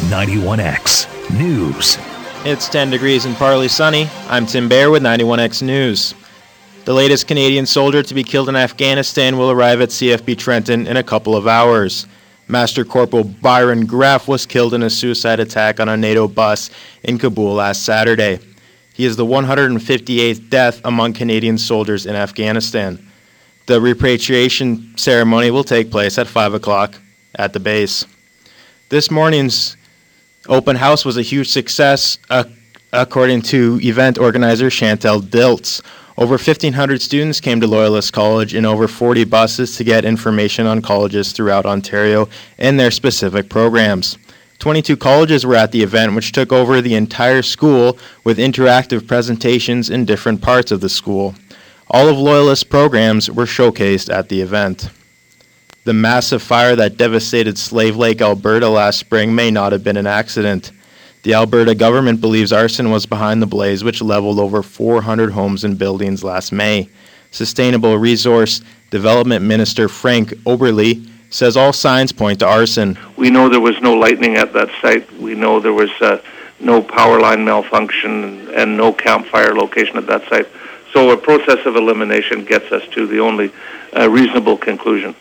91X News. It's 10 degrees and partly sunny. I'm Tim Baer with 91X News. The latest Canadian soldier to be killed in Afghanistan will arrive at CFB Trenton in a couple of hours. Master Corporal Byron Graff was killed in a suicide attack on a NATO bus in Kabul last Saturday. He is the 158th death among Canadian soldiers in Afghanistan. The repatriation ceremony will take place at 5 o'clock at the base. This morning's open house was a huge success, according to event organizer Chantel Diltz. Over 1,500 students came to Loyalist College in over 40 buses to get information on colleges throughout Ontario and their specific programs. 22 colleges were at the event, which took over the entire school with interactive presentations in different parts of the school. All of Loyalist programs were showcased at the event. The massive fire that devastated Slave Lake, Alberta last spring may not have been an accident. The Alberta government believes arson was behind the blaze, which leveled over 400 homes and buildings last May. Sustainable Resource Development Minister Frank Oberle says all signs point to arson. We know there was no lightning at that site. We know there was no power line malfunction and no campfire location at that site. So a process of elimination gets us to the only reasonable conclusion.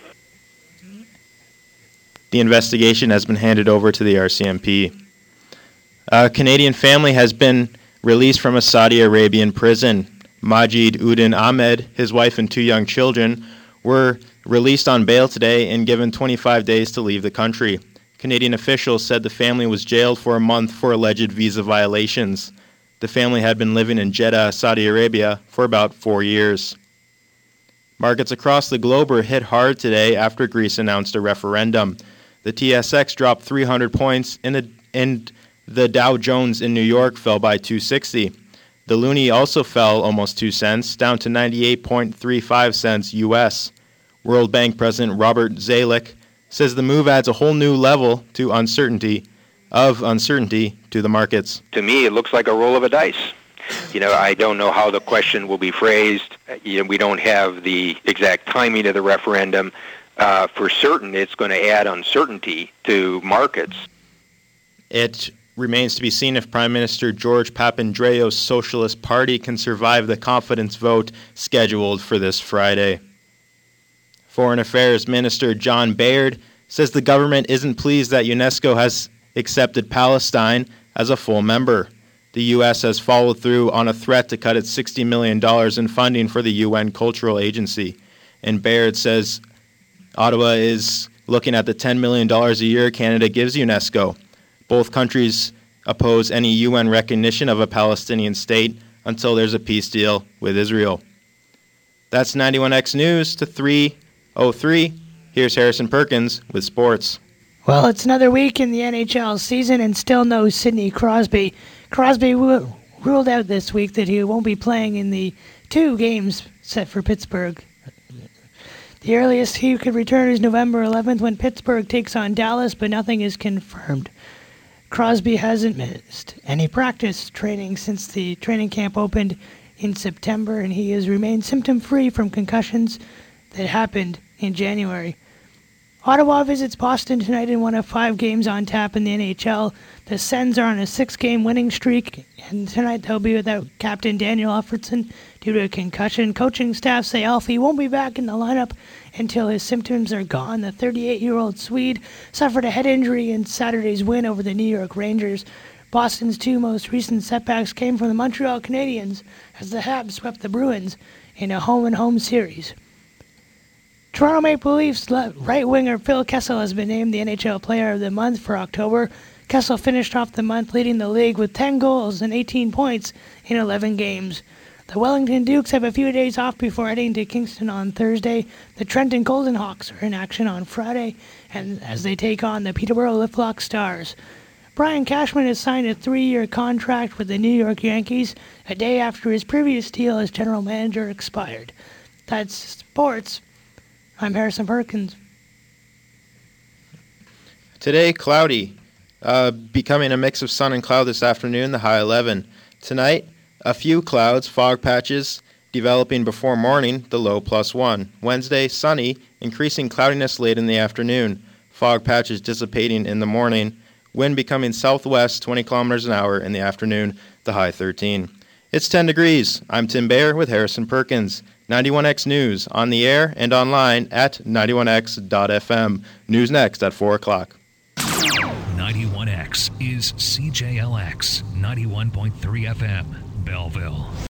The investigation has been handed over to the RCMP. A Canadian family has been released from a Saudi Arabian prison. Majid Udin Ahmed, his wife and 2 young children, were released on bail today and given 25 days to leave the country. Canadian officials said the family was jailed for a month for alleged visa violations. The family had been living in Jeddah, Saudi Arabia, for about 4 years. Markets across the globe were hit hard today after Greece announced a referendum. The TSX dropped 300 points and the Dow Jones in New York fell by 260. The loonie also fell almost 2 cents, down to 98.35 cents U.S. World Bank President Robert Zalick says the move adds a whole new level to uncertainty to the markets. To me, it looks like a roll of a dice. I don't know how the question will be phrased. We don't have the exact timing of the referendum. For certain, it's going to add uncertainty to markets. It remains to be seen if Prime Minister George Papandreou's Socialist Party can survive the confidence vote scheduled for this Friday. Foreign Affairs Minister John Baird says the government isn't pleased that UNESCO has accepted Palestine as a full member. The U.S. has followed through on a threat to cut its $60 million in funding for the UN Cultural Agency. And Baird says Ottawa is looking at the $10 million a year Canada gives UNESCO. Both countries oppose any UN recognition of a Palestinian state until there's a peace deal with Israel. That's 91X News to 3:03. Here's Harrison Perkins with sports. Well, it's another week in the NHL season and still no Sidney Crosby. Crosby ruled out this week that he won't be playing in the 2 games set for Pittsburgh. The earliest he could return is November 11th when Pittsburgh takes on Dallas, but nothing is confirmed. Crosby hasn't missed any practice training since the training camp opened in September, and he has remained symptom-free from concussions that happened in January. Ottawa visits Boston tonight in one of 5 games on tap in the NHL. The Sens are on a 6-game winning streak, and tonight they'll be without captain Daniel Efferson due to a concussion. Coaching staff say Alfie won't be back in the lineup until his symptoms are gone. The 38-year-old Swede suffered a head injury in Saturday's win over the New York Rangers. Boston's 2 most recent setbacks came from the Montreal Canadiens as the Habs swept the Bruins in a home-and-home series. Toronto Maple Leafs right winger Phil Kessel has been named the NHL Player of the Month for October. Kessel finished off the month leading the league with 10 goals and 18 points in 11 games. The Wellington Dukes have a few days off before heading to Kingston on Thursday. The Trenton Golden Hawks are in action on Friday, and as they take on the Peterborough Liftlock Stars. Brian Cashman has signed a 3-year contract with the New York Yankees a day after his previous deal as general manager expired. That's sports. I'm Harrison Perkins. Today, cloudy, becoming a mix of sun and cloud this afternoon, the high 11. Tonight, a few clouds, fog patches developing before morning, the low +1. Wednesday, sunny, increasing cloudiness late in the afternoon. Fog patches dissipating in the morning Wind becoming southwest 20 kilometers an hour in the afternoon, the high 13. It's 10 degrees. I'm Tim Bayer with Harrison Perkins. 91X News on the air and online at 91x.fm. News next at 4 o'clock. 91X is CJLX 91.3 FM, Belleville.